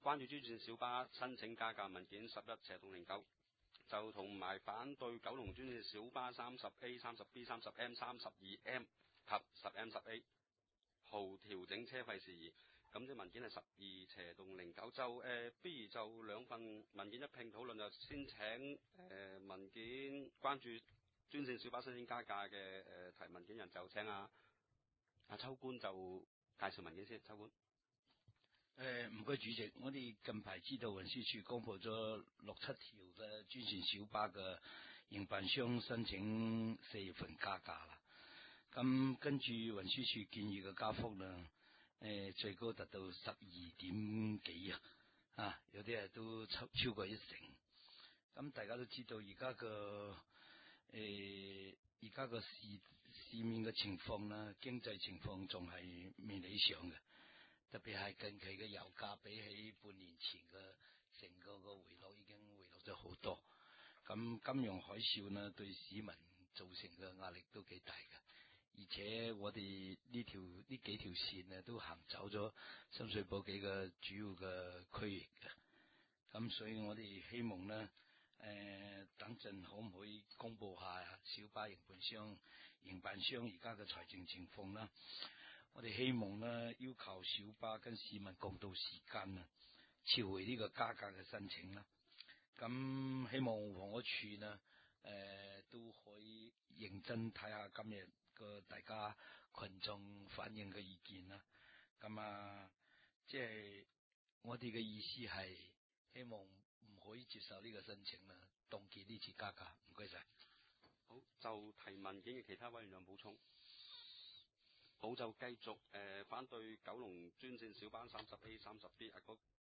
關注專線小巴申請加價文件11/09，就同埋反對九龍專線小巴30A、30B、30M、32M 及10M10A 號調整車費事宜。咁啲文件係12/09，就不如就兩份文件一併討論，就先請文件關注專線小巴申請加價嘅提文件人，就請阿秋官就介紹文件先。秋官， 唔該主席，我哋近排知道運輸署公布咗6、7條嘅專線小巴嘅營辦商申請4月份加價啦。咁跟住運輸署建議嘅加幅呢，最高達到12點幾啊，有啲係都超過1成。咁大家都知道而家個市面嘅情況啦，經濟情況仲係未理想嘅，特別係近期嘅油價比起半年前嘅成個回落已經回落咗好多。咁金融海嘯呢，對市民造成嘅壓力都幾大嘅。而且我哋呢幾條線呢都行走咗深水埗幾個主要嘅區域嘅，咁所以我哋希望呢，等陣可唔可以公布下小巴營辦商而家嘅財政情況啦？我哋希望呢，要求小巴跟市民共度時間啦，撤回呢個加價嘅申請啦。咁希望房屋署呢，都可以認真睇下今日大家群眾反映嘅意見啦。咁即係我哋嘅意思係希望唔可以接受呢個申請啦，凍結呢次加價。唔該晒。 好，就提文件嘅其他委員有補充。好，就繼續反對九龍專線小巴30A、30B